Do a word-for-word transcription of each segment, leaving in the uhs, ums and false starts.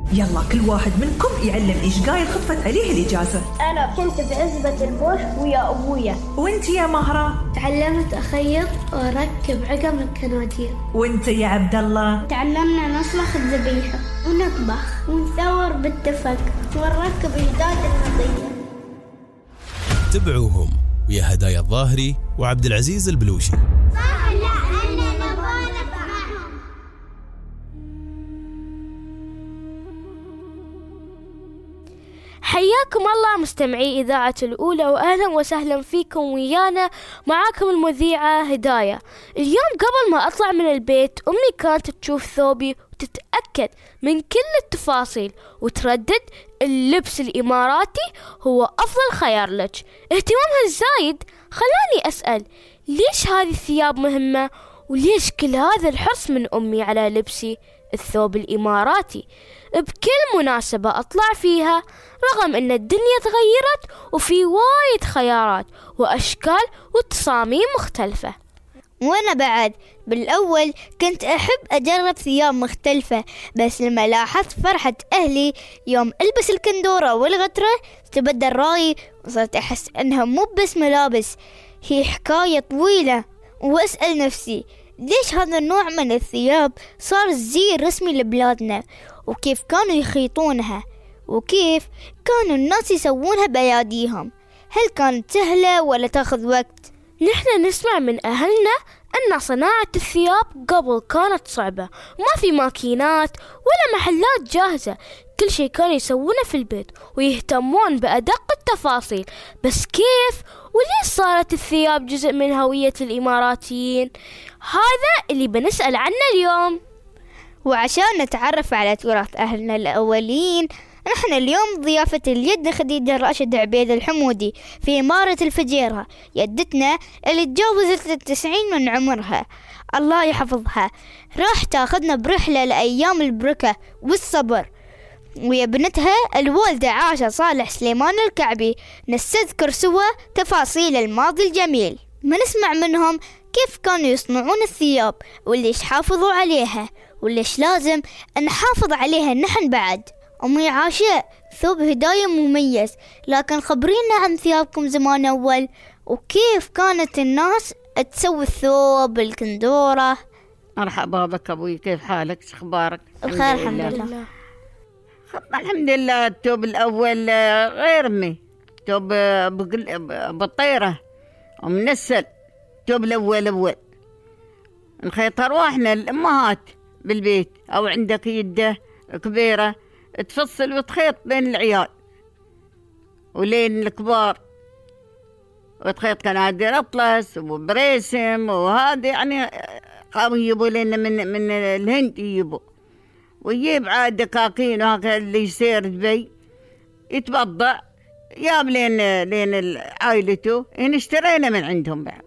يلا كل واحد منكم يعلم إيش قايل خفت عليه الإجازة. أنا كنت بعزبة البوش ويا أبويا. وانت يا مهرة؟ تعلمت أخيط وأركب عقم الكنادير. وانت يا عبد الله؟ تعلمنا نصلخ الذبيحة ونطبخ ونثور بالدفق ونركب الجداد النظيفة. تبعوهم ويا هدايا الظاهري وعبد العزيز البلوشي. حياكم الله مستمعي إذاعة الأولى، وأهلا وسهلا فيكم ويانا. معاكم المذيعة هداية. اليوم قبل ما أطلع من البيت أمي كانت تشوف ثوبي وتتأكد من كل التفاصيل وتردد اللبس الإماراتي هو أفضل خيار لك. اهتمامها الزايد خلاني أسأل ليش هذه الثياب مهمة، وليش كل هذا الحرص من أمي على لبسي الثوب الإماراتي بكل مناسبة أطلع فيها، رغم أن الدنيا تغيرت وفي وايد خيارات وأشكال وتصاميم مختلفة. وأنا بعد بالأول كنت أحب أجرب ثياب مختلفة، بس لما لاحظت فرحة أهلي يوم ألبس الكندورة والغترة تبدل رأيي، وصرت أحس أنها مو بس ملابس، هي حكاية طويلة. وأسأل نفسي ليش هذا النوع من الثياب صار زي رسمي لبلادنا، وكيف كانوا يخيطونها، وكيف كانوا الناس يسوونها بأياديهم. هل كانت سهلة ولا تاخذ وقت؟ نحن نسمع من أهلنا أن صناعة الثياب قبل كانت صعبة، ما في ماكينات ولا محلات جاهزة، كل شيء كانوا يسوونه في البيت ويهتمون بأدق التفاصيل. بس كيف وليش صارت الثياب جزء من هوية الإماراتيين؟ هذا اللي بنسأل عنه اليوم. وعشان نتعرف على تراث أهلنا الأولين، نحن اليوم ضيافة اليد خديجة راشد عبيد الحمودي في إمارة الفجيرة، يدتنا اللي تجاوزت التسعين من عمرها الله يحفظها، راح تاخذنا برحلة لأيام البركة والصبر. ويا بنتها الوالدة عاشة صالح سليمان الكعبي نستذكر سوا تفاصيل الماضي الجميل، ما نسمع منهم كيف كانوا يصنعون الثياب وليش حافظوا عليها، وليش لازم نحافظ عليها نحن بعد. أمي عاشة، ثوب هداية مميز، لكن خبرينا عن ثيابكم زمان أول، وكيف كانت الناس تسوي الثوب الكندورة. مرحبا بك أبوي، كيف حالك؟ شو أخبارك؟ بخير الحمد لله. الحمد لله. الثوب الأول غير أمي، ثوب بالطيرة ومنسل. الثوب الأول أول نخيط أرواحنا الأمهات بالبيت، أو عندك يده كبيرة تفصل وتخيط بين العيال ولين الكبار، وتخيط كنادير أطلس وبريسم، وهذا يعني قاموا يجيبوا لنا من من الهند، يجيبوا ويجيب عاد دكاكين وهكذا اللي يصير دبي يتبضع ياب لين لين عائلته، هنا اشترينا من عندهم بعد،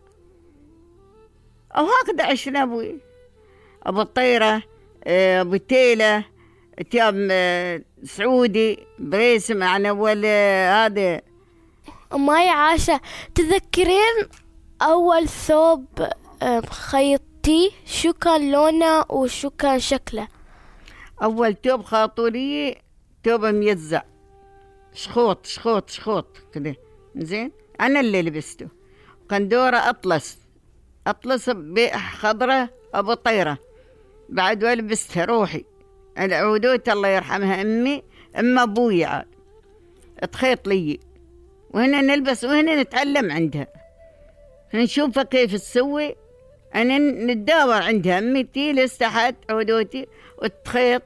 أو هكذا عشنا أبوي. أبو الطيرة، أبو التيلة، تياب سعودي بريسم يعني أول هذا. ماي عاشة، تذكرين أول ثوب خيطتي شو كان لونه وشو كان شكله؟ أول ثوب خاطوري ثوب ميزع، شخوط شخوط شخوط كده، زين أنا اللي لبسته. كندورة أطلس أطلس خضرة أبو طيرة بعد، ولبستها روحي العودوت الله يرحمها أمي أم أبوي عاد تخيط لي، وهنا نلبس وهنا نتعلم عندها، نشوفها كيف تسوي، أنا نتداور عندها. أمي تجلس تحت عودوتي وتخيط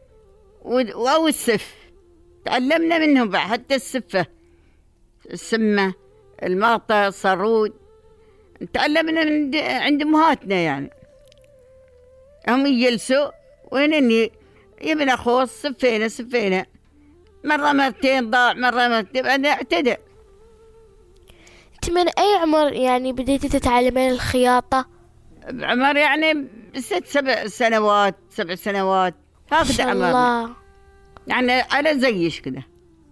أو السف، تعلمنا منهم بعد، حتى السفة السمة الماطة الصرود تعلمنا من عند أمهاتنا يعني. هم يجلسوا وهنا يبنى خوص سفينة سفينة، مرة مرتين ضاع، مرة مرتين بعدين اعتدى. انت من أي عمر يعني بديتي تتعلمين الخياطة؟ بعمر يعني ست سبع سنوات سبع سنوات هكذا عمرنا، يعني على زيش كده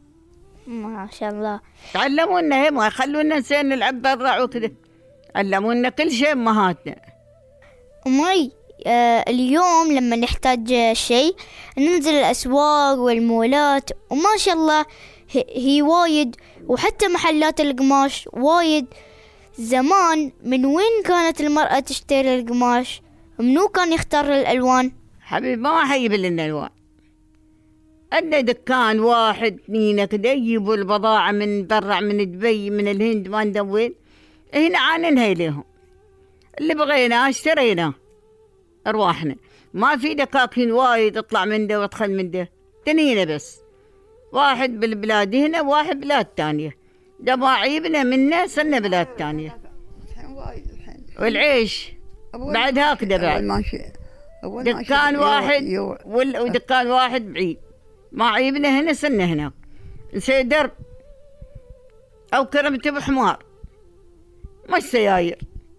ما شاء الله. تعلمونا هم، ما يخلونا نسين نلعب برا وكده، علمونا كل شيء أمهاتنا. أمي آه اليوم لما نحتاج شيء ننزل الأسواق والمولات، وما شاء الله هي وايد، وحتى محلات القماش وايد. زمان من وين كانت المرأة تشتري القماش؟ منو كان يختار الألوان؟ حبيبي ما حيب لنا الألوان، عندنا دكان واحد اثنين كده يجيبوا البضاعة من برا، من دبي، من الهند، ما ندري وين، هنا عاننها لهم اللي بغيناه اشتريناه أرواحنا. ما في دكاكين وايد اطلع من ده وادخل من ده، تنينا بس واحد بالبلاد هنا وواحد بلاد تانية، ده ما عيبنا منه صرنا بلاد تانية. والعيش بعد هكذا بعد دكان واحد ودكان واحد بعيد، ما عيبنا هنا صرنا هناك، نسوي درب أو كرمته بحمار مش سياير،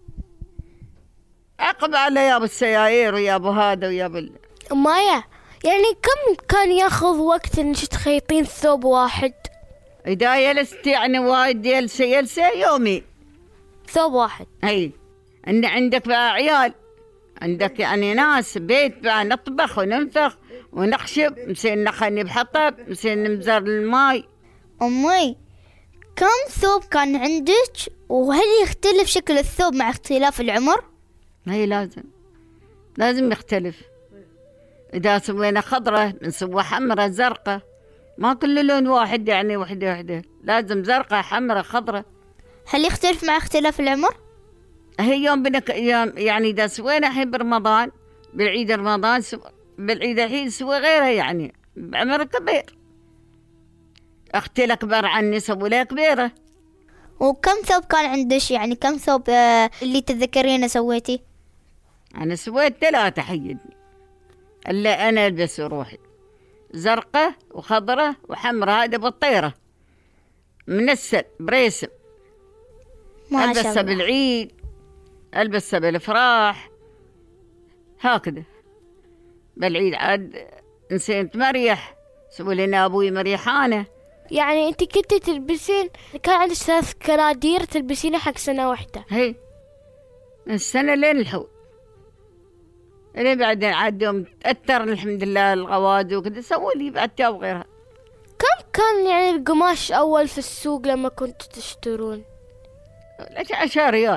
عقب على ياب السياير وياب هذا وياب ال... مايا يعني كم كان ياخذ وقت انك تخيطين ثوب واحد؟ إذا جلست يعني وايد جلسة جلسة يومي ثوب واحد. هي إن عندك بقى عيال، عندك يعني ناس بيت بقى نطبخ وننفخ ونخشب، مسين نخني بحطب، مسين نمزر الماي. أمي كم ثوب كان عندك؟ وهل يختلف شكل الثوب مع اختلاف العمر؟ هي لازم لازم يختلف. إذا سوينا خضرة بنسوي حمرة زرقة، ما كل لون واحد يعني وحدة وحدة، لازم زرقة حمرة خضرة. هل يختلف مع اختلاف العمر؟ هي يوم بنك يوم يعني إذا سوينا الحين برمضان بالعيد رمضان سو... بالعيد الحين سوي غيرها يعني بعمر كبير، أختي الأكبر عني سوي لها كبيرة. وكم ثوب كان عندك يعني كم ثوب آه اللي تتذكرينه سويتي؟ أنا سويت ثلاثة حيدني اللي أنا ألبس روحي، زرقة وخضرة وحمرة، هذا بالطيرة منسل بريسم، ألبسها بالعيد، ألبسها بالفراح هكذا. بالعيد عاد نسيت مريح، سوي لنا أبوي مريحانة. يعني أنت كنت تلبسين، كان عندك ثلاث كنادير تلبسينها حق سنة واحدة؟ هي السنة لين الحول، اللي بعدين عاد يوم تأثر الحمد لله الغواد وكذا سووا لي بعد تاب غيرها. كم كان يعني القماش أول في السوق لما كنتوا تشترون؟ عشرة ريال،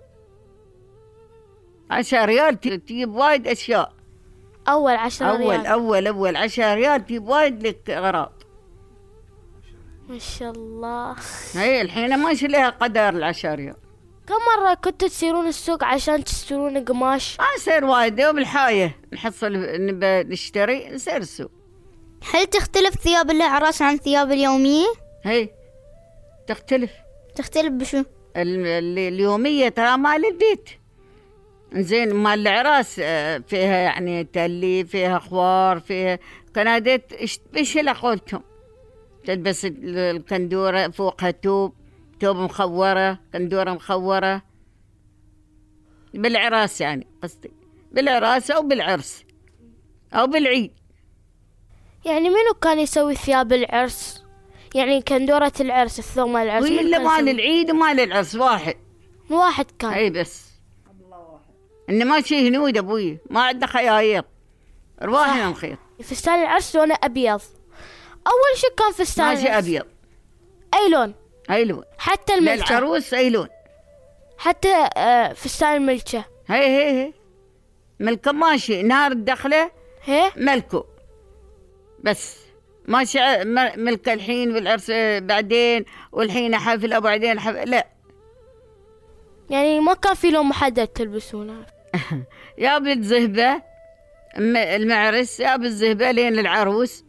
عشرة ريال تجيب وايد أشياء. أول عشرة أول ريال أول أول عشرة ريال تجيب وايد لك غراض. ما شاء الله. هي الحين ماشي لها قدر العشرة ريال. كم مرة كنتوا تسيرون السوق عشان تشترون قماش؟ ما نسير وايد، يوم الحاية نحصل نبى نشتري نسير السوق. هل تختلف ثياب الأعراس عن ثياب اليومية؟ هي تختلف. تختلف بشو؟ اليومية ترى مال البيت، زين مال العراس فيها يعني تلي، فيها خوار، فيها كنادات ايش اللي قولتهم، تلبس الكندورة فوقها توب، توب مخورة، كندورة مخورة بالعراس، يعني قصدي بالعراس أو بالعرس أو بالعيد. يعني منو كان يسوي ثياب العرس؟ يعني كندورة العرس، الثوب مال العرس وإلا مال العيد ومال العرس واحد واحد كان. أي بس إن ما شيء هنود أبوي، ما عندنا خيايط، رواحنا نخيط. فستان العرس لونه أبيض، أول شيء كان فستان ماشي أبيض، أي لون؟ أي لون، حتى الملكة للعروس أي لون، حتى آه فستان الملكة. هي هي هي ملكة ماشي، نهار الدخلة هي ملكه بس ماشي ملكة الحين والعرس بعدين، والحين حفل أو بعدين حفل، لا يعني ما كان في لون محدد تلبسونه. يا بالزهبة المعرس، يا بالزهبة لين العروس،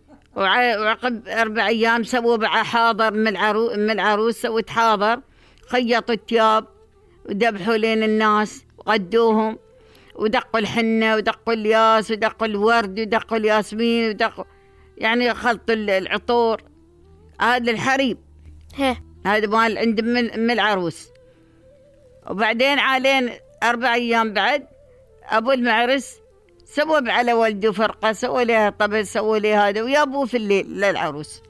وعقب أربع أيام سووا بقى حاضر من العروس، من العروس سوت حاضر، خيطوا الثياب وذبحوا لين الناس وغدوهم، ودقوا الحنة ودقوا الياس ودقوا الورد ودقوا الياسمين ودقوا يعني خلطوا العطور. هذا الحريم هي هذا مال عند من العروس. وبعدين علين أربع أيام بعد أبو المعرس سوى على ولده فرقة، سوى لها طبل، سوى لها هذا، ويابوه في الليل للعروس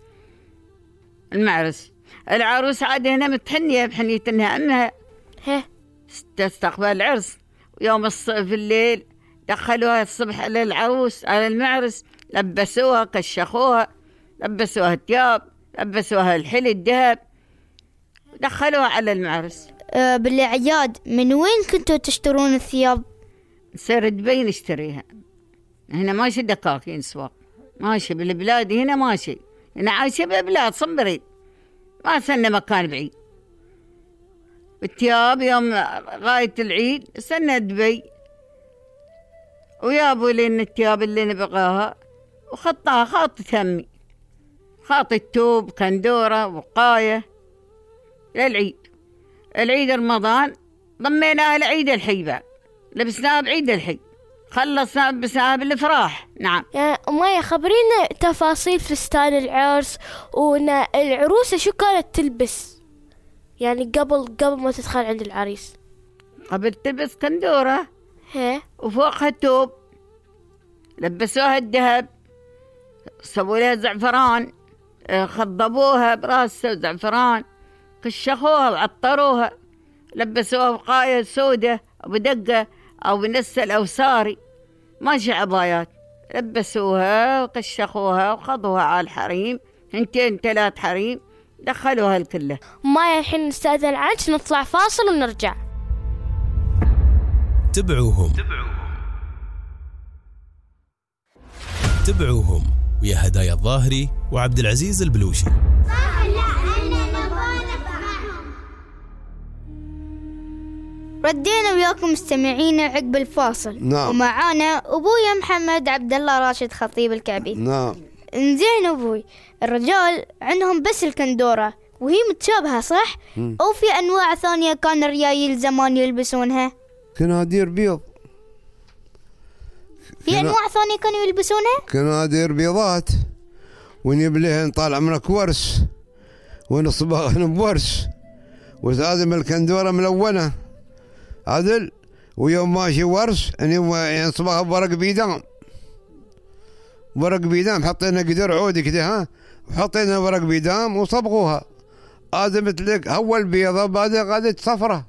المعرس. العروس عاد هنا متحنية بحنية إنها أمها هي تستقبل العرس، ويوم الص في الليل دخلوها الصبح على العروس على المعرس، لبسوها كشخوها، لبسوها الثياب، لبسوها الحلي الذهب، دخلوها على المعرس. أه بالأعياد من وين كنتوا تشترون الثياب؟ سر دبي نشتريها، هنا ماشي دكاكين سواق، ماشي بالبلاد هنا ماشي، هنا عايشة بالبلاد صبري، ما سنة مكان بعيد. الثياب يوم غاية العيد سنة دبي، ويابوا لنا الثياب اللي نبغاها وخطاها خاطة همي، خاطة توب كندورة وقاية للعيد. العيد رمضان ضميناها لعيد الحي، بعد لبسناها بعيد الحي، خلصنا لبسناها بالافراح. نعم. يعني أمية خبرينا تفاصيل فستان العرس، وإن العروسة شو كانت تلبس يعني قبل قبل ما تدخل عند العريس؟ قبل تلبس كندورة ها، وفوقها توب، لبسوها الذهب، سووا لها زعفران، خضبوها براسها زعفران، كشخوها وعطروها، لبسوها وقاية سودة أو بدقة أو بنسل أو ساري، ماشي عبايات، لبسوها وكشخوها وخضوها على الحريم، هنتين ثلاث حريم، دخلوها الكلة. ما الحين نستأذن عنك، نطلع فاصل ونرجع. تبعوهم تبعوهم ويا هدايا الظاهري وعبد العزيز البلوشي. ردينا وياكم مستمعينا عقب الفاصل. نعم. ومعانا أبويا محمد عبد الله راشد خطيب الكعبي. نعم. انزين أبوي، الرجال عندهم بس الكندورة وهي متشابهة صح؟ م. أو في أنواع ثانية كان الرجال زمان يلبسونها؟ كنادير بيض. في كنا... أنواع ثانية كانوا يلبسونها؟ كنادير بيضات، ونبليهن طال عمرك ورس، ونصبغهن بورس، وزادم الكندورة ملونة عدل، ويوم ماشي ورس ينصبغها بورق بيدام، ورق بيدام حطينا قدر عودي كده ها، وحطينا ورق بيدام وصبغوها، هذا مثلك اول بيضة بعدها قعدت صفرة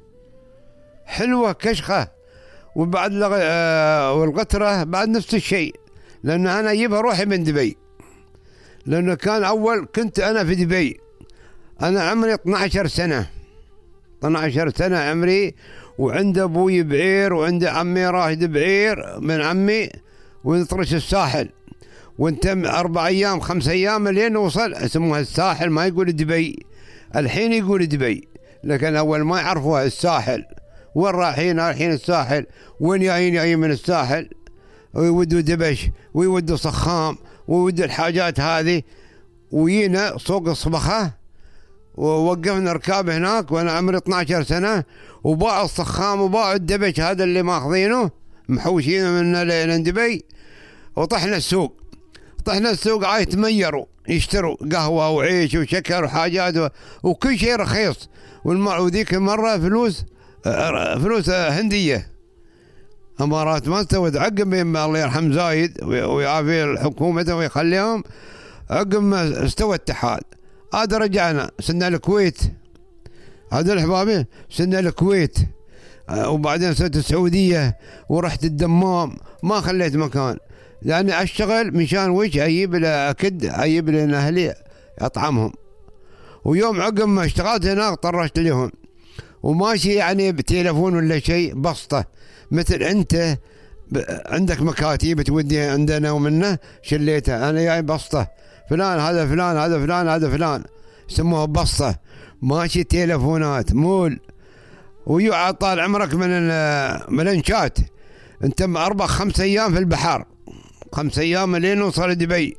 حلوة كشخة، وبعد لغ... آه والقطرة بعد نفس الشيء، لأن أنا أجيبها روحي من دبي، لأنه كان أول كنت أنا في دبي، أنا عمري اثنتي عشرة سنة، اثنتي عشرة سنة عمري، وعند أبوي بعير، وعند عمي راشد بعير من عمي، ونطرش الساحل، ونتم أربع أيام خمس أيام لين نوصل، اسموها الساحل، ما يقول دبي، الحين يقول دبي، لكن أول ما يعرفوها الساحل. وين رايحين؟ رايحين الساحل. وين جايين؟ جايين من الساحل، ويودوا دبش ويودوا صخام ويودوا الحاجات هذه، وينا سوق الصبخة، ووقفنا ركاب هناك وانا عمري اثنتي عشرة سنة، وباعوا الصخام وباعوا الدبش هذا اللي ماخذينه محوشينه من لين دبي، وطحنا السوق. طحنا السوق عاي تميروا يشتروا قهوة وعيش وشكر وحاجات وكل شيء رخيص، وذيك المرة فلوس فلوس هندية امارات ما استوت. عقب ما الله يرحم زايد ويعافي حكومته ويخليهم، عقب ما استوى الاتحاد هذا رجعنا سنة الكويت، هذا الحبابي سنة الكويت، وبعدين صرت السعودية ورحت الدمام، ما خليت مكان، يعني اشتغل مشان وش اجيب له اكد، اجيب له اهلي اطعمهم. ويوم عقب ما اشتغلت هناك طرشت لهم، وماشي يعني بتليفون ولا شيء بسطة، مثل انت عندك مكاتب تودي عندنا ومنه شليتها، انا جاي بسطة فلان هذا فلان هذا فلان هذا فلان، سموها بسطة، ماشي تليفونات مول. ويقعد طال عمرك من من الانشات، انت اربع خمس ايام في البحر، خمس ايام لين نوصل دبي،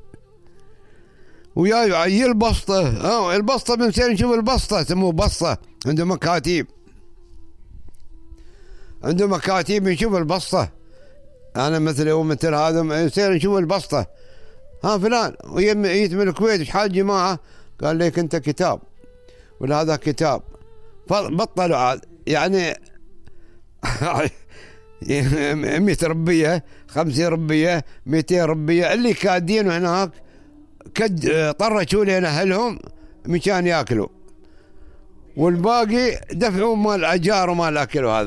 ويا عيل البسطة. اه البسطة بنصير نشوف البسطة، سموه بسطة، عنده مكاتب، عنده مكاتب نشوف البسطة. انا مثل ومثل هذا يصير نشوف البسطة، ها فلان ويجي من الكويت ايش حال جماعة؟ قال لك انت كتاب ولا هذا كتاب، بطلوا عاد يعني مية ربية خمسين ربية ميتين ربية اللي كادين هناك كد طرشوا لين اهلهم مشان ياكلوا، والباقي دفعوا مال الاجار ومال الاكل. وهذا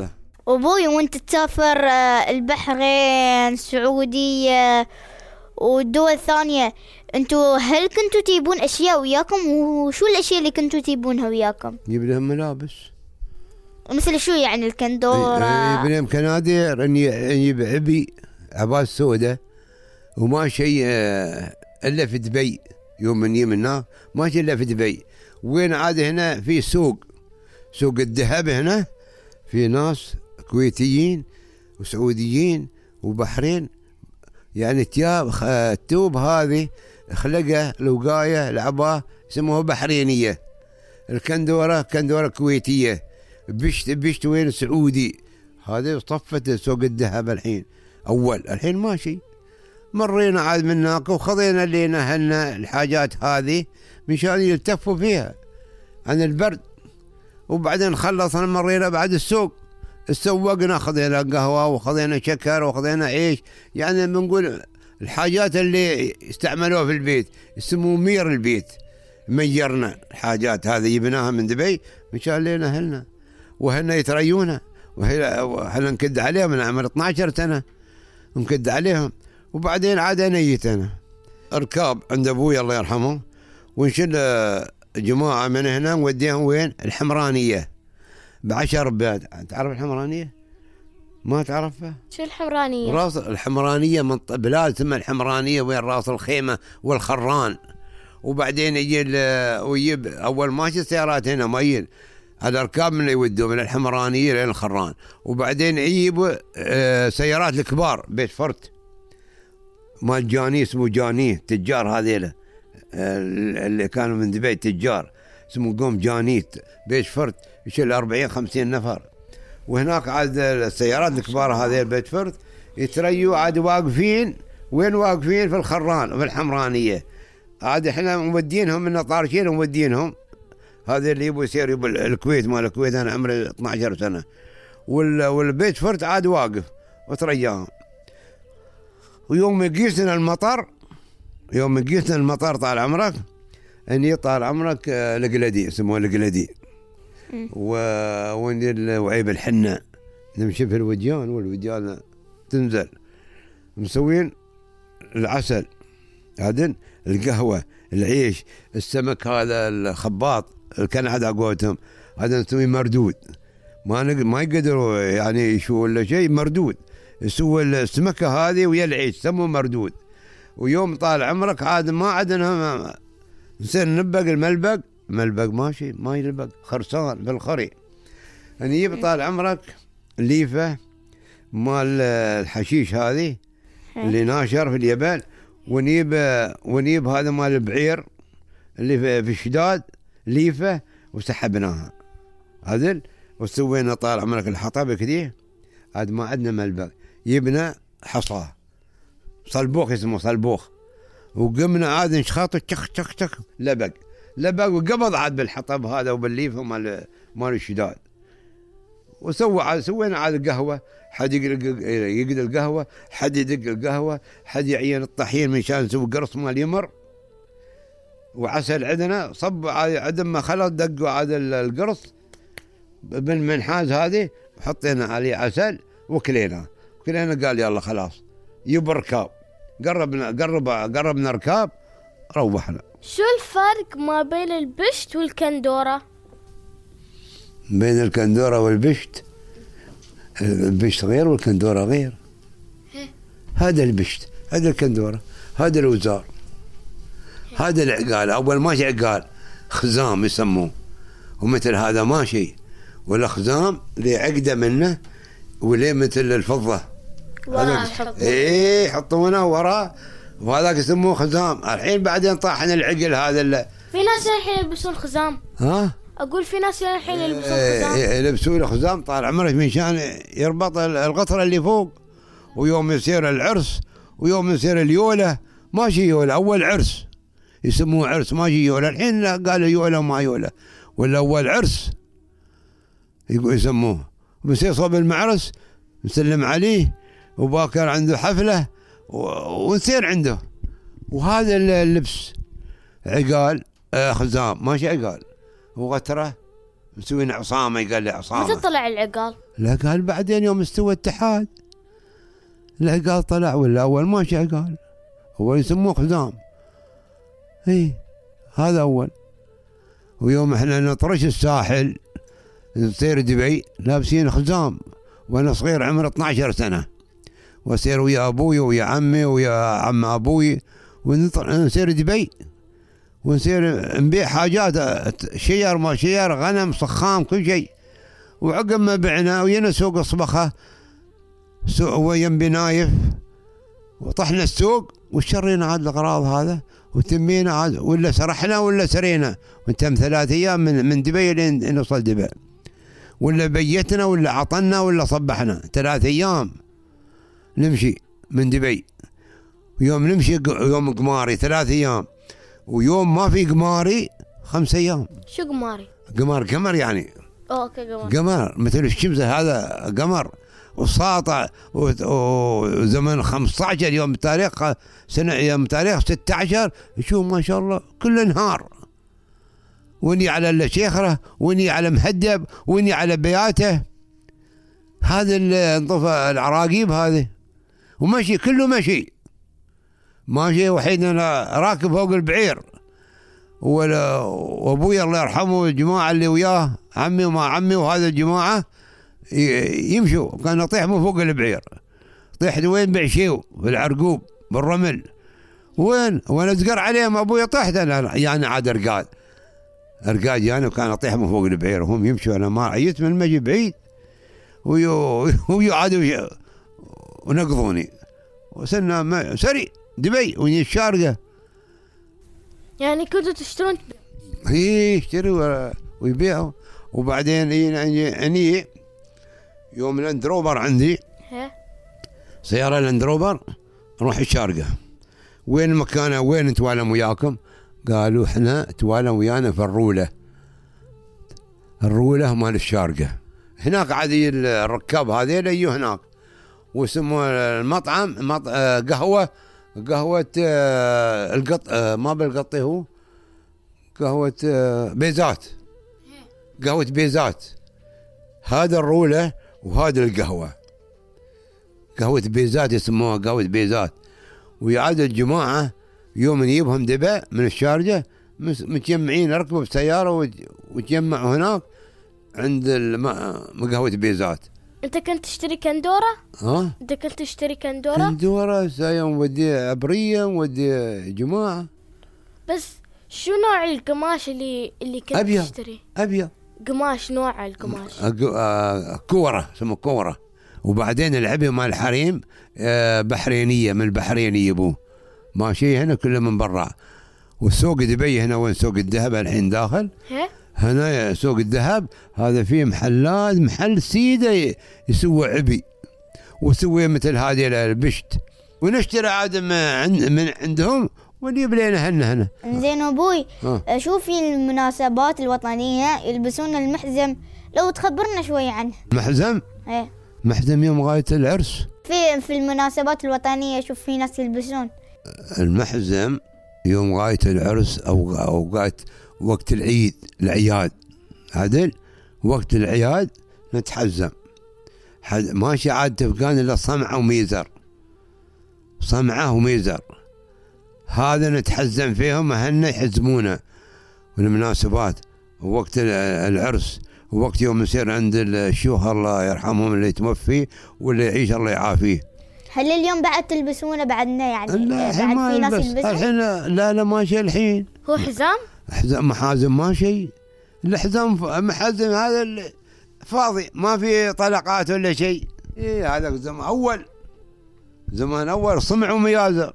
أبوي وأنت تسافر آه، البحرين، السعودية والدول ثانية، أنتوا هل كنتوا تجيبون أشياء وياكم؟ وشو الأشياء اللي كنتوا تجيبونها وياكم؟ يجيب لهم ملابس. مثل شو يعني؟ الكندورة؟ يجيب لهم كنادير، يجيب عبي عباس سودة، وما شيء آه، إلا في دبي. يوم من يوم النار ما شيء إلا في دبي. وين عاد هنا في سوق، سوق الذهب هنا في ناس كويتيين وسعوديين وبحرين، يعني تياب التوب هذه خلقه الوقاية العباه يسموها بحرينية. الكندورة كندورة كويتية. بشت بشت وين سعودي. هذه صفت سوق الذهب الحين. أول الحين ماشي. مرينا عاد مناك وخذينا لنا هلنا الحاجات هذه مشان يلتفوا فيها عن البرد. وبعدين خلصنا مرينا بعد السوق، سوقنا خذينا قهوة وخذينا شكر وخذينا عيش، يعني بنقول الحاجات اللي استعملوها في البيت يسموه مير البيت. ميرنا الحاجات هذه جبناها من دبي مشان لنا أهلنا، وهنا يتريونا وهنا نكد عليهم. من عمر اثني عشر سنة نكد عليهم. وبعدين عاد نيت أنا أركاب عند أبوي الله يرحمه، ونشل جماعة من هنا نوديهم وين؟ الحمرانية بعشر بلاد. تعرف الحمرانية؟ ما تعرفها؟ شو الحمرانية؟ راس الحمرانية من بلاد اسمها الحمرانية، وين راس الخيمة والخران. وبعدين يجي ويجيب أول ماشي السيارات هنا مايل الأركاب من يودوا من الحمرانية لين الخران. وبعدين يجيبوا سيارات الكبار بيت فرت مال جاني، اسمه جاني تجار هذيله اللي كانوا من دبي تجار، اسمه قوم جانيت بيت فرت يشيل أربعين خمسين نفر. وهناك عاد السيارات الكبار هذه بيت فرت يتريوا عاد واقفين. وين واقفين؟ في الخران وفي الحمرانية. عاد احنا مودينهم من طارشين ومودينهم. هذا اللي يبوا يصير يبوا الكويت، مال الكويت انا عمري اثني عشر سنة. والبيت فرت عاد واقف وترياهم. ويوم يقيسنا المطر، يوم يقيسنا المطر طال عمرك اني طال عمرك القلدي، اسمه القلدي، وندير وعيب الحنة نمشي في الوديان، والوديان تنزل مسوين العسل هذا، القهوة، العيش، السمك هذا الخباط الكنعة قوتهم هذا نسوي مردود. ما ما يقدروا يعني يشوفوا ولا شيء، مردود يسوي السمكة هذه ويا العيش سموه مردود. ويوم طال عمرك عاد ما عدنا نصير نبق الملبق، ملبق ماشي ما يلبق، خرسان بالخري. يعني يجيب طال عمرك ليفة مال الحشيش هذه اللي ناشر في اليابان، ونجيب ونجيب هذا مال البعير اللي في الشداد ليفة وسحبناها هذل، وسوينا طال عمرك الحطب كذي. عاد ما عندنا ملبق، يبنى حصاه صلبوخ اسمه صلبوخ، وقمنا عاد نشخاطه تشخ تشخ تشخ لبق لبق وقبض عاد بالحطب هذا وبالليفه مال مال الشداد. وسوى عاد سوينا عاد قهوه، حد يقدر القهوه، حد يدق القهوه، حد يعين الطحين مشان نسوي قرص مال يمر، وعسل عندنا صب عاد ما خلص دقوا عاد القرص بالمنحاز هذه وحطينا عليه عسل وكلينا كلينا. قال يلا خلاص يبقى ركاب، قربنا قرب قربنا ركاب روحنا. شو الفرق ما بين البشت والكندورة؟ بين الكندورة والبشت، البشت غير والكندورة غير. هذا البشت، هذا الكندورة، هذا الوزار، هذا العقال. أول ماشي عقال خزام يسموه، ومثل هذا ماشي ولا خزام ليه عقدة منه وليه مثل الفضة ايه يحطونه وراه، وهذاك يسموه خزام. الحين بعدين طاحن العقل هذا اللي في ناس الحين يلبسون خزام. ها اقول في ناس الحين يلبسون خزام. إيه يلبسون له خزام طال عمرك مشان يربط القطره اللي فوق. ويوم يصير العرس ويوم يصير اليوله، ماشي يوله، اول عرس يسموه عرس ماشي يوله. الحين لا قالوا يوله وما يوله، ولا اول عرس يقول يسموه. بيصير صوب المعرس نسلم عليه، وباكر عنده حفله ونسير عنده. وهذا اللبس عقال آه خزام ماشي عقال، وغتره مسوين عصامه. قال لي عصامه. متى طلع العقال؟ لا قال بعدين يوم استوى الاتحاد. لا قال طلع ولا أول ما شاء قال هو يسموه خزام. اي هذا أول. ويوم احنا نطرش الساحل نصير دبي لابسين خزام، وانا صغير عمري اثني عشر سنة، واسير ويا ابوي ويا عمي ويا عم ابوي ونصير دبي، ونصير نبيع حاجات شير ما شير، غنم صخام كل شيء. وعقب ما بعنا وينا سوق اصبخه سوق ويم بنايف، وطحنا السوق وشرينا عاد الاغراض هذا وتمينا عاد، ولا سرحنا ولا سرينا، وتم ثلاث ايام من من دبي لين نوصل دبي، ولا بيتنا ولا عطنا ولا صبحنا. ثلاث ايام نمشي من دبي، ويوم نمشي يوم قماري ثلاث ايام، ويوم ما في قماري خمس ايام. شو قماري؟ قمر قمر يعني اوكي قمر قمر مثل الشمس، هذا قمر وساطع. وزمن خمسة عشر يوم تاريخ سنة يوم تاريخ ستة عشر شوف ما شاء الله كل نهار، وني على الشيخرة وني على مهدب وني على بياته، هذا انطفى العراقيب هذه، ومشي كله مشي ماشي. وحيد انا راكب فوق البعير، وابوي الله يرحمه الجماعة اللي وياه عمي وما عمي وهذا الجماعة يمشوا، كان اطيح من فوق البعير. طيحت وين؟ بعشيو في العرقوب بالرمل. وين؟ وانا ازقر عليهم ابوي طحت انا يعني عاد ارقاد ارقاد يعني، وكان اطيح من فوق البعير وهم يمشوا، انا ما عيت من المجي بعيد، ويو ويو عادوا ونقضوني. وصلنا سري دبي وني الشارقة. يعني كنتوا تشترون؟ هي يشتروا ويبيعوا. وبعدين اني يوم الاندروبر عندي ها سيارة الاندروبر، نروح الشارقة. وين مكانه؟ وين نتوالم وياكم؟ قالوا احنا توالم ويانا في الرولة، الرولة مال الشارقة هناك. عادي الركاب هذيل يجوا هناك، واسمه المطعم مط... قهوة قهوة القط ما بالقطي، هو قهوة بيزات، قهوة بيزات. هذا الرولة وهذا القهوة، قهوة بيزات يسموها قهوة بيزات. ويعاد الجماعة يوم يجيبهم دبا من الشارجة متجمعين، ركبوا بسيارة وتجمعوا هناك عند قهوة بيزات. انت كنت تشتري كندورة؟ ها؟ انت كنت تشتري كندورة؟ كندورة سايم ودي عبرية ودي جماعة. بس شو نوع القماش اللي اللي كنت أبيض. تشتري؟ أبيض. قماش نوع القماش؟ كورة اسمه كورة. وبعدين العبية مال الحريم بحرينية، من البحرين يجيبوه ماشي هنا كله من برا. والسوق دبي هنا وين سوق الذهب الحين داخل ها؟ هنا سوق الذهب هذا فيه محلات، محل سيدة يسوي عبي ويسوي مثل هذه البشت، ونشتري عاد من عندهم ونجيب لنا هنا هنا. زين ابوي آه. شوفي المناسبات الوطنية يلبسون المحزم، لو تخبرنا شوي عنه. محزم؟ ايه محزم يوم غاية العرس. في في المناسبات الوطنية شوف في ناس يلبسون المحزم يوم غاية العرس أو أو غاية وقت العيد، العياد عدل وقت العياد نتحزم. ماشي عاد تفقان إلا صمعة وميزر، صمعة وميزر هذا نتحزم فيهم، أهلنا يحزمونا والمناسبات ووقت العرس، ووقت يوم نصير عند الشيوخ الله يرحمهم اللي يتوفي واللي يعيش الله يعافيه. هل اليوم بعد تلبسونه بعدنا يعني؟ لا بعد ما في ناس يلبس يلبسون الحين. لا لا ماشي الحين. هو حزام؟ حزام محازم ما شيء، الحزام محزم هذا اللي فاضي ما في طلقات ولا شيء. ايه هذا زمان اول، زمان اول صمع وميازر.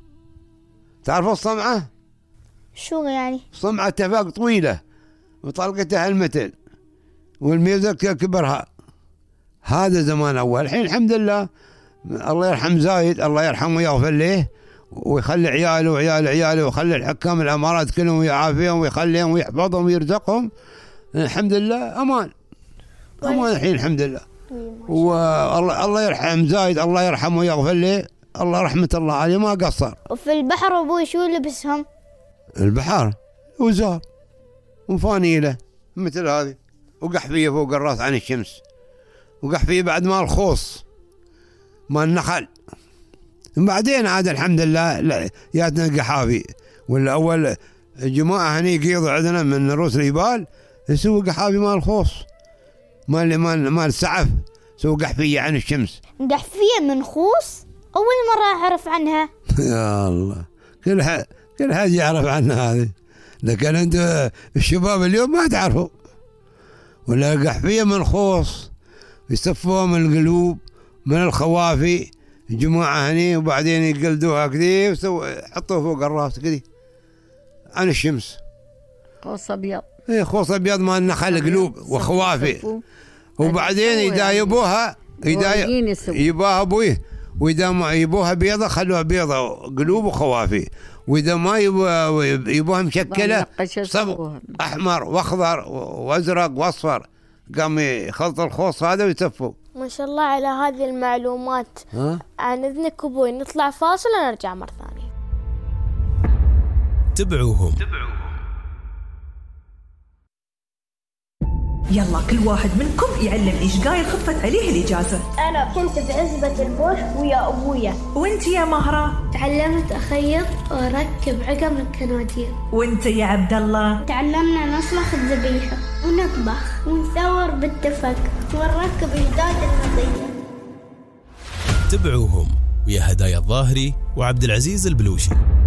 تعرفوا الصمعة؟ شو يعني؟ صمعة تفاق طويلة وطلقتها المثل والميزر كبرها، هذا زمان اول. الحين الحمد لله الله يرحم زايد الله يرحمه ويغفر له ويخلي عياله وعيال عياله ويخلي الحكام الامارات كلهم ويعافيهم ويخليهم ويحفظهم ويرزقهم. الحمد لله امان امان الحين الحمد لله. والله الله يرحم زايد الله يرحمه ويغفر له، الله رحمة الله عليه ما قصر. وفي البحر ابوي شو لبسهم؟ البحر وزار وفانيلة مثل هذه وقحفية فوق الراس عن الشمس وقحفية بعد مال الخوص مال النخل. بعدين عاد الحمد لله ياتنا القحافي. ولا أول الجماعة هني يقيضوا عندنا من رؤوس الجبال يسووا قحافي مال الخوص مال مال مال السعف، سووا قحفية عن الشمس. قحفية من خوص أول مرة أعرف عنها. يا الله كل حد كل حد يعرف عنها هذه، لكن أنت الشباب اليوم ما تعرفوا. ولا قحفية من خوص يصفوها من القلوب من الخوافي الجماعة هني، وبعدين يقلدوها كذي وسووا حطوه فوق الراس كذي عن الشمس. خوص أبيض. إيه خوص أبيض ما النخل قلوب وخوافي. وبعدين إذا يبوها إذا يبوها أبويه، وإذا ما يبوها بيضة خلوها بيضة قلوب وخوافي، وإذا ما يبوها, يبوها مشكلة صبغ أحمر وأخضر وأزرق وأصفر، قام يخلط الخوص هذا ويتفوا. ما شاء الله على هذه المعلومات. ها؟ عن إذنك أبوي نطلع فاصل ونرجع مرة ثانية. تبعوهم. يلا كل واحد منكم يعلم إيش قايل خفت عليه الإجازة. أنا كنت بعزبة البوش ويا أبويا. وانت يا مهرة؟ تعلمت أخيط وأركب عقب الكنادير. وانت يا عبد الله؟ تعلمنا نصلخ الذبيحة ونطبخ ونثور بالتفك ونركب الجداد النظيفة. تبعوهم ويا هدايا الظاهري وعبد العزيز البلوشي.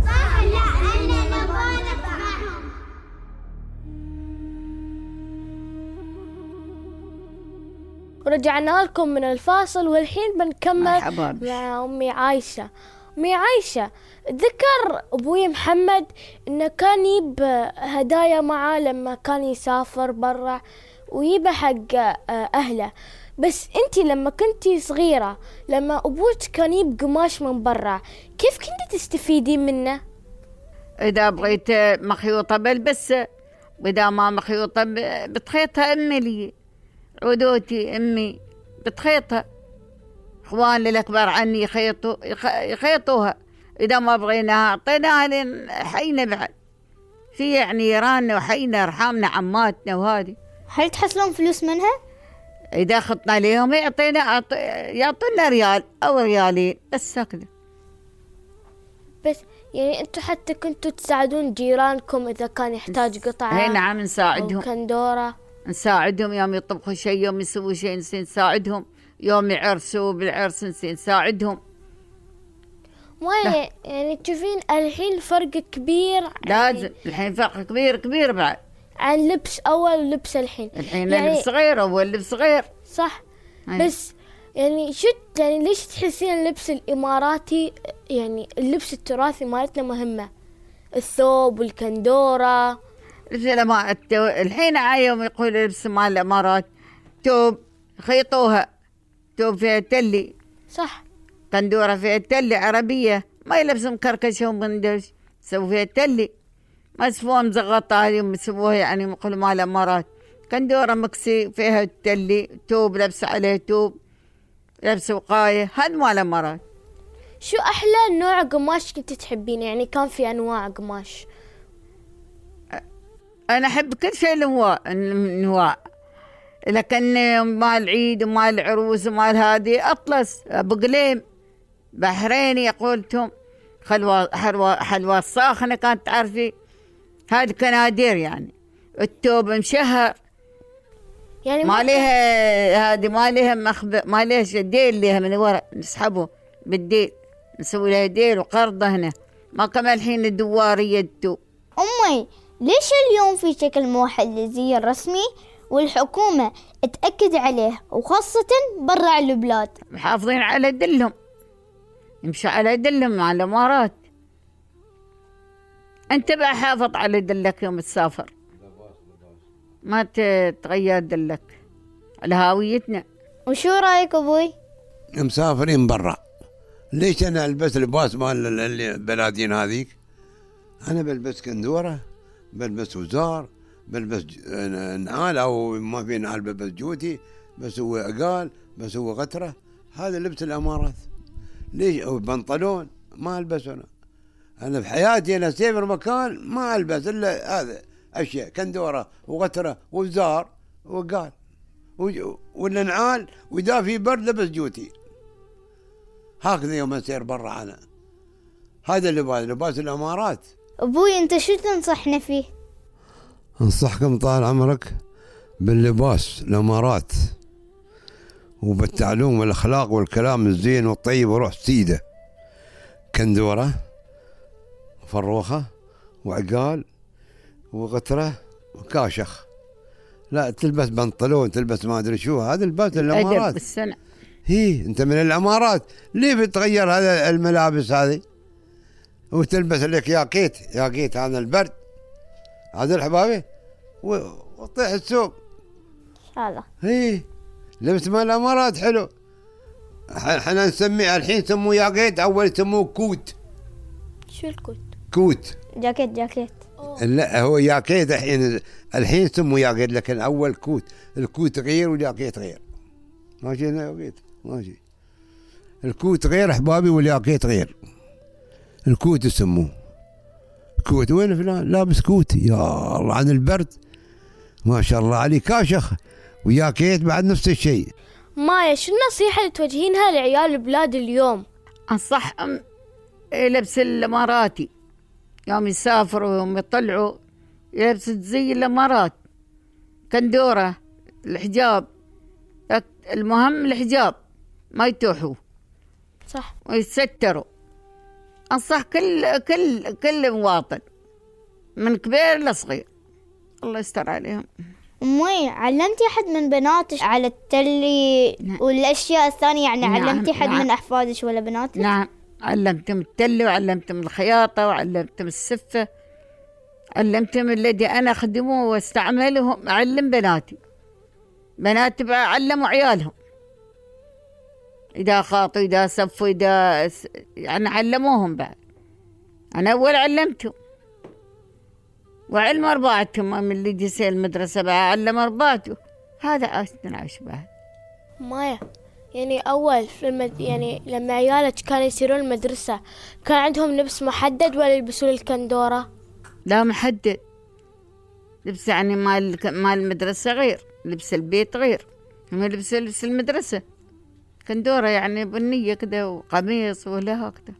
ورجعنا لكم من الفاصل، والحين بنكمل مع أمي عايشة. أمي عايشة، ذكر أبوي محمد إنه كان يجيب هدايا معه لما كان يسافر برا ويجيبها حق أهله، بس أنتي لما كنتي صغيرة لما أبوك كان يجيب قماش من برا كيف كنتي تستفيدين منه؟ إذا بغيت مخيوطة بلبسها، وإذا ما مخيوطة بتخيطها أمي لي، عودوتي أمي بتخيطها، إخواني الأكبر عني يخيطوا يخيطوها. إذا ما بغيناها أعطيناها لين حينا بعد، في يعني يرانا وحينا رحامنا عماتنا وهذه. هل تحصلون فلوس منها؟ إذا خطنا ليهم يعطينا يعطونا ريال أو ريالين بس هكذا. بس يعني أنتوا حتى كنتوا تساعدون جيرانكم إذا كان يحتاج قطعة؟ نعم نساعدهم، أو كندورة نساعدهم يوم يطبخوا شيء، يوم يسووا شيء نساعدهم، يوم يعرسوا بالعرس نساعدهم. ما يعني تشوفين الحين فرق كبير، لازم يعني الحين فرق كبير كبير بعد عن لبس أول ولبس الحين. الحين يعني اللبس صغير أول لبس صغير صح. أي. بس يعني شو يعني ليش تحسين اللبس الإماراتي يعني اللبس التراثي مالتنا مهمة، الثوب والكندورة؟ الحين عايم يقول لبس مال الإمارات توب خيطوها، توب فيها تلي صح، كندورة فيها تلي عربية، ما يلبسوا مكركشة ومندش يسووا فيها تلي، ما يسووها مزغطة يسووها يعني يقولوا مال الإمارات. كندورة مكسي فيها تلي، توب لبس عليه توب، لبس وقاية، هذا مال الإمارات. شو أحلى نوع قماش كنت تحبينه؟ يعني كان في أنواع قماش. أنا أحب كل شيء النواع، لكن مال العيد ومال العروس ومال هذه أطلس بقليم بحريني قلتهم خلوة حلوة حلوة الصاخنة كانت تعرفي، هذه كنادير يعني التوب مشهر يعني ما لها هذه ما لها مخبأ ما لها ديل لها من وراء نسحبه بالديل نسوي لها ديل وقرضة هنا، ما كما الحين الدوارية التوب. أمي ليش اليوم في شكل موحد للزي الرسمي والحكومة تأكد عليه وخاصة برا البلاد؟ محافظين على دلهم، يمشي على دلهم مع الإمارات. أنت بقى حافظ على دلك يوم تسافر، ما تتغير دلك على هاويتنا. وشو رأيك أبوي؟ مسافرين برا ليش أنا ألبس لباس مال البلادين هذيك؟ أنا بلبس كندورة، بلبس وزار، بلبس نعال أو ما في نعال بلبس جوتي، بسوي عقال، بسوي غترة، هذا لبس الأمارات. ليش أو بنطلون ما ألبس أنا. أنا في حياتي أنا سافر مكان ما ألبس إلا هذا أشياء كندورة وغترة وزار وعقال ولا نعال، وإذا في برد لبس جوتي. هكذا يوم أسير برا أنا. هذا اللباس لباس الأمارات. أبوي أنت شو تنصحنا فيه؟ أنصحكم طال عمرك باللباس الأمارات وبالتعلوم والأخلاق والكلام الزين والطيب، وروح سيدة كندورة وفروخة وعقال وغترة وكاشخ. لا تلبس بنطلون، تلبس ما أدري شو، هذا لباس الأمارات. بالسنة هي أنت من الأمارات، ليه بتغير هذا الملابس هذه وتلبس لك ياكيت؟ ياكيت هذا البرد، هذا الحبابي وطيح السوق. هذا هي لبس مال الأمارات حلو. احنا نسميه الحين سموه ياكيت، أول سموه كوت. شو الكوت؟ كوت جاكيت جاكيت. لا هو ياكيت الحين، الحين سموه ياكيت، لكن أول كوت. الكوت غير والياكيت غير. ماشي ياكيت ماشي. الكوت غير أحبابي والياكيت غير. الكوت يسموه كوت. وين فلان لابس كوت؟ يا الله عن البرد ما شاء الله عليه كاشخ، وياكيت بعد نفس الشيء. مايا شو النصيحة اللي توجهينها لعيال البلاد اليوم؟ أنصحهم يلبس الإماراتي يوم يسافروا يوم يطلعوا، يلبس زي الإمارات، كندورة، الحجاب. المهم الحجاب ما يتوحوا، صح، ويتستروا. أنصح كل كل كل مواطن من كبير لصغير، الله يستر عليهم. أمي علمتي حد من بناتك على التلي نعم. والأشياء الثانية يعني؟ نعم. علمتي حد نعم. من أحفادك ولا بناتك؟ نعم، علمتهم التلي وعلمتهم الخياطة وعلمتهم السفة، علمتهم الذي أنا أخدمه واستعملهم. أعلم بناتي، بناتي بقى علموا عيالهم إذا خاطوا إذا سفوا إذا س... يعني علموهم بعد. أنا أول علمتهم، وعلم أربعتهم من اللي جسي المدرسة بقى علم أربعته. هذا عشنا عايش بعد. مايا يعني أول في المد... يعني لما عيالك كانوا يصيرون المدرسة كان عندهم لبس محدد ولا يلبسون الكندورة؟ لا محدد، لبس يعني مال مال المدرسة غير، لبس البيت غير. هم لبسوا لبس المدرسة كندورة يعني بنية كده وقميص ولا هكذا،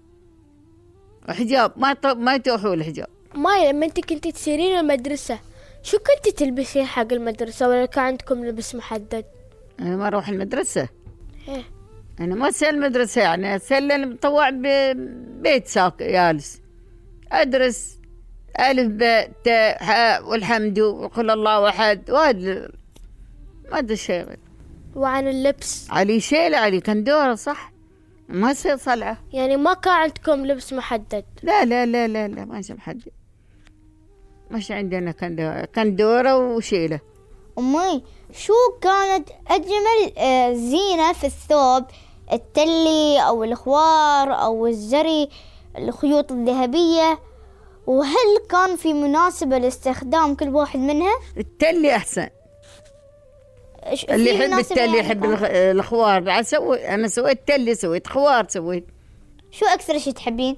وحجاب ما ط... ما يتوحوا الحجاب. مايا لما انت كنتي تسيرين المدرسة شو كنتي تلبسين حق المدرسة ولا كان عندكم لبس محدد؟ أنا ما أروح المدرسة. إيه؟ أنا ما أسأل المدرسة، يعني أسأل أنا مطوع ببيت ساك جالس أدرس ألف باء تاء حاء والحمد وقل الله أحد، وهذا ما أدري شيء غير. وعن اللبس علي شيلة علي كندورة صح، ما يصير صلعة. يعني ما كان عندكم لبس محدد؟ لا لا لا لا لا ما شي محدد، مش عندنا كندورة، كندورة وشيلة. أمي شو كانت أجمل آه زينة في الثوب؟ التلي أو الخوار أو الزري، الخيوط الذهبية؟ وهل كان في مناسبة لاستخدام كل واحد منها؟ التلي أحسن، اللي يحب التلي يحب يعني الخوار. بعد سوي أنا سويت تلي، سويت خوار، سويت. شو أكثر شيء تحبين؟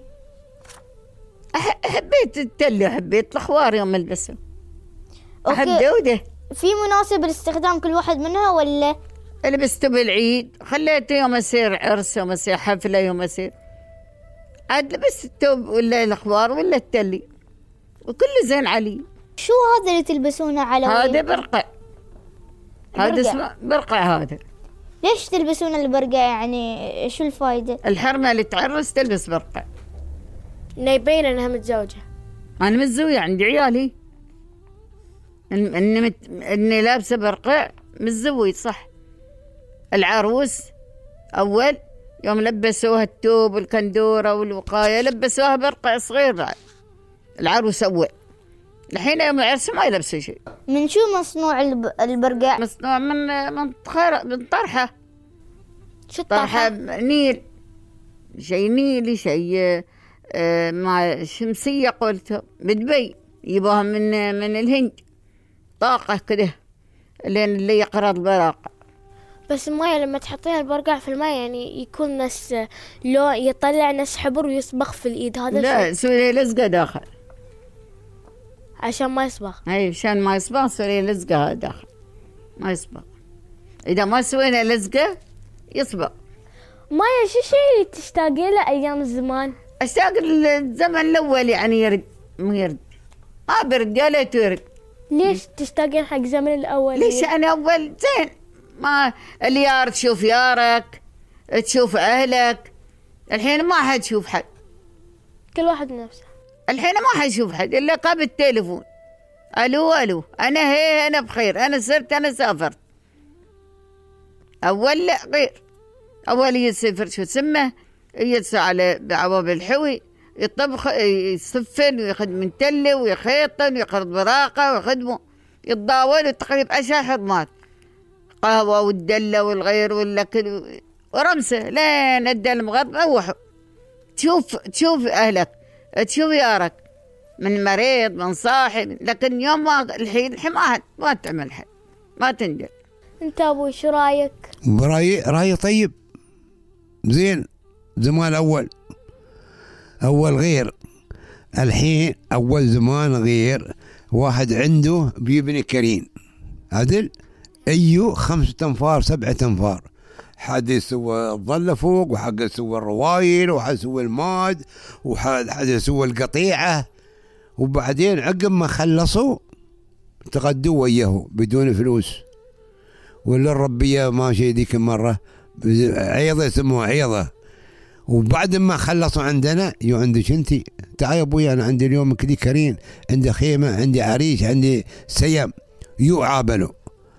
أح... حبيت التلي، حبيت الخوار يوم ألبسه. أحب ده وده. في مناسبة لاستخدام كل واحد منها ولا؟ لبسته بالعيد، خليته يوم أصير عرس، يوم أصير حفلة، يوم أصير عاد لبست التوب ولا الخوار ولا التلي، وكله زين علي. شو هذا اللي تلبسونه على وجهك؟ هذا برقع، هذا اسمه برقع. هذا ليش تلبسون البرقع يعني؟ شو الفايدة؟ الحرمة اللي تعرس تلبس برقع، إنه يبين إنها متزوجة. أنا متزوجة عندي عيالي، إني مت... إني لابسة برقع متزوج صح. العروس أول يوم لبسوها التوب والكندورة والوقاية لبسوها برقع صغير بعد العروس أول. الحين يوم العرس ما يلبسوا شيء. من شو مصنوع الب... البرقع؟ مصنوع من من طخير من طرحة. شو طرحة الطرحة؟ نيل، شيء نيلي، شيء آه مع شمسية قلته بدبي يبوها من من الهند، طاقة كده لين اللي يقرأ البراقة. بس الماء لما تحطين البرقع في الماء يعني يكون نس لو يطلع نس حبر ويصبغ في الإيد، هذا لا سوري لزقة داخل عشان ما يصبغ. اي عشان ما يصبغ سوري لزقة داخل ما يصبغ. إذا ما سوينا لزقة يصبغ. مايا شو الشيء اللي تشتاقي له أيام الزمان؟ أشتاق الزمن الأول يعني يرد مو يرد ما برد يا ليت يرد. ليش تشتاقين حق زمن الأول؟ ليش أنا أول زين ما اليار تشوف يارك تشوف أهلك. الحين ما حد يشوف حد، كل واحد نفسه. الحين ما حد يشوف حد إلا قبل التليفون. ألو ألو أنا هي أنا بخير أنا صرت أنا سافرت. أول لا غير، أول يسافر شو سمه يجلس على بعواب الحوي يطبخ يصفن وياخذ من تله ويخيطن ويقرض براقه ويخدمه يتضاول وتقريب عشاء حرمات قهوه والدله والغير والاكل ورمسه لين ادى المغرب روحوا. تشوف تشوف اهلك تشوف يارك من مريض من صاحب. لكن يوم ما الحين الحين ما ما تعمل حد ما تنجل. انت ابوي شو رايك؟ برايي رايي طيب زين. زمان اول اول غير الحين. اول زمان غير. واحد عنده بيبني كريم عدل ايو خمسة انفار سبعة انفار. حد يسوي الظله فوق وحد يسوي الروايل وحد يسوي الماد وحد حد يسوي القطيعه. وبعدين عقب ما خلصوا تغدوا وياه بدون فلوس. ولا الربيه ماشي ذيك المره عيضه يسموها عيضه. وبعد ما خلصوا عندنا يو عندك انتي تعال يا ابوي انا عندي اليوم كذي كريم عندي خيمه عندي عريش عندي سيم. يو عابلوا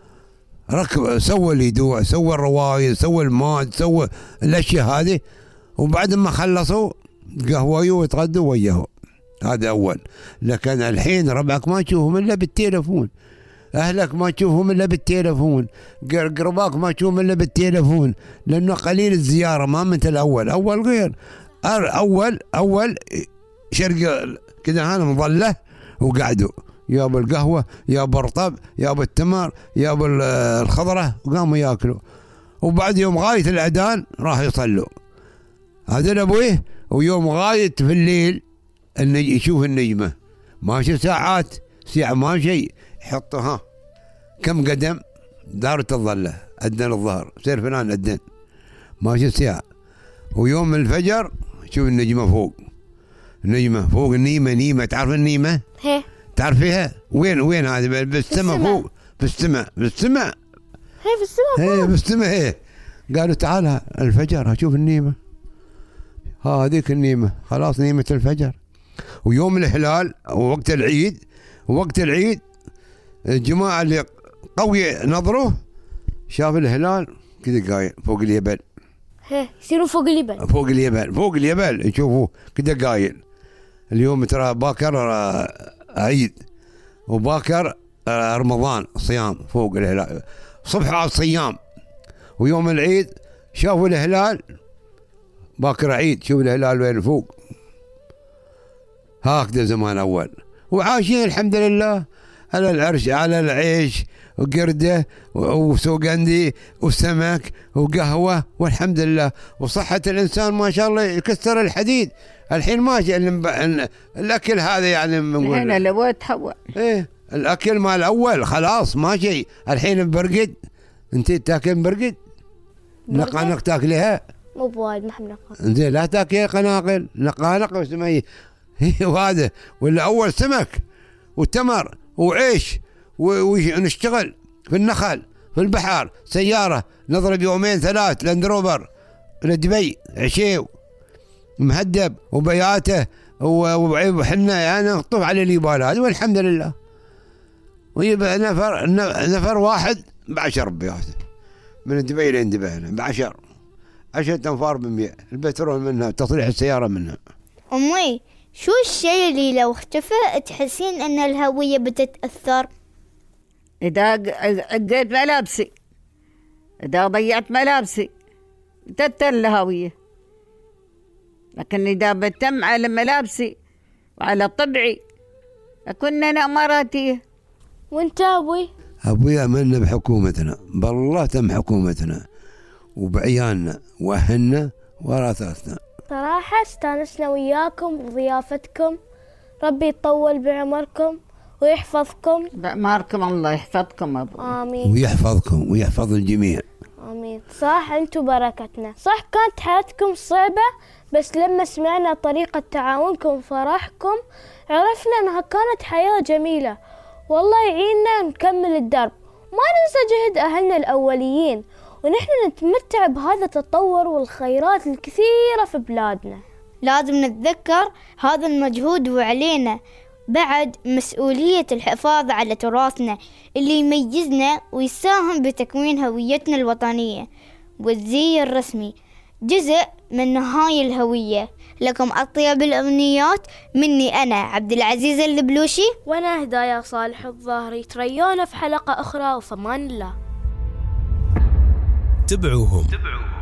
ركب سوى الهدوء سوى الروايد سوى الماد سوى الاشياء هذه. وبعد ما خلصوا قهويوا ويتغدوا وياه. هذا اول. لكن الحين ربعك ما تشوفهم الا بالتليفون. أهلك ما تشوفهم إلا بالتليفون. قرباك ما تشوفهم إلا بالتليفون. لأنه قليل الزيارة ما مثل الأول. أول غير. أول أول شرق كذا هذا مظلة وقعدوا يا أبو القهوة يا أبو الرطب يا أبو التمر يا أبو الخضرة وقاموا يأكلوا. وبعد يوم غاية الأذان راح يصلوا. هذا أبويه. ويوم غاية في الليل يشوف النجمة ماشي ساعات ساعة ما شيء يحطها كم قدم دارة الظلة أدنى الظهر سير فلان أدن ماشي ساعة. ويوم الفجر شوف النجمة فوق. النجمة فوق النيمة نيمة تعرف النيمة؟ هي تعرفيها؟ وين وين هذه بالسماء فوق بالسماء بالسماء هي في السماء هي بالسماء هي. قالوا تعال الفجر هشوف النيمة. هذيك النيمة خلاص نيمة الفجر. ويوم الهلال ووقت العيد ووقت العيد الجماعة اللي قوي نظره شاف الهلال كذا قايل فوق الجبل. هي يصيروا فوق الجبل فوق الجبل فوق الجبل يشوفوه كذا قايل. اليوم ترى باكر عيد وباكر رمضان صيام فوق الهلال صبح على الصيام. ويوم العيد شافوا الهلال باكر عيد شوف الهلال وين فوق. هكذا زمان أول. وعايشين الحمد لله على العرش على العيش وقردة وسوقندي وسمك وقهوة والحمد لله. وصحة الإنسان ما شاء الله يكسر الحديد. الحين ماشي الأكل هذا يعني بنقول هنا لو تحول إيه الأكل مال الأول خلاص ماشي. الحين برقد أنت تاكل برقد نقانق تاكلها مو بوايد ما حنا زين لا تاكل قناقل نقانق وسمي وهذا. ولا أول سمك وتمر وعيش ونشتغل في النخل في البحر سيارة نضرب يومين ثلاث لاندروبر لدبي عشيو مهدب وبياته وحنا يعني نطوف على اليبال هذه والحمد لله. ويبقى نفر نفر واحد بعشر بياته من دبي لين دبي بعشر عشرة أنفار بمئة. البترول منها تصليح السيارة منها. أمي شو الشيء اللي لو اختفى تحسين أن الهوية بتتأثر؟ إذا عقيت ملابسي إذا ضيعت ملابسي تتأثر الهوية. لكن إذا بتم على ملابسي وعلى طبعي أكون أنا أماراتية. وانت أبوي؟ أبوي أمنا بحكومتنا بالله تم حكومتنا وبعيالنا وأهلنا وراثاتنا. صراحة استانسنا وياكم وضيافتكم. ربي يطول بعمركم ويحفظكم. بأماركم الله يحفظكم أبو. آمين. ويحفظكم ويحفظ الجميع. آمين. صح، أنتم بركتنا. صح كانت حياتكم صعبة، بس لما سمعنا طريقة تعاونكم وفرحكم عرفنا أنها كانت حياة جميلة. والله يعيننا نكمل الدرب، ما ننسى جهد أهلنا الأوليين، ونحن نتمتع بهذا التطور والخيرات الكثيرة في بلادنا. لازم نتذكر هذا المجهود، وعلينا بعد مسؤولية الحفاظ على تراثنا اللي يميزنا ويساهم بتكوين هويتنا الوطنية. والزي الرسمي جزء من هاي الهوية. لكم أطيب الأمنيات مني أنا عبد العزيز البلوشي، وأنا هدايا صالح الظاهري. تريونا في حلقة أخرى، وفمان الله. تابعوهم